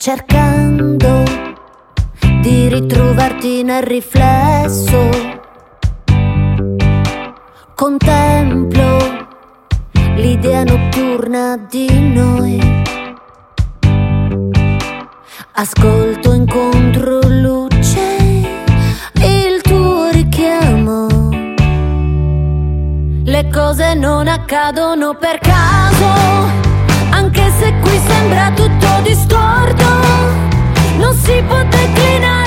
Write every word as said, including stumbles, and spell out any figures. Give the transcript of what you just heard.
cercando di ritrovarti nel riflesso. Contemplo l'idea notturna di noi. Ascolto in controluce il tuo richiamo. Le cose non accadono per caso, anche se qui sembra tutto distorto. Non si può declinare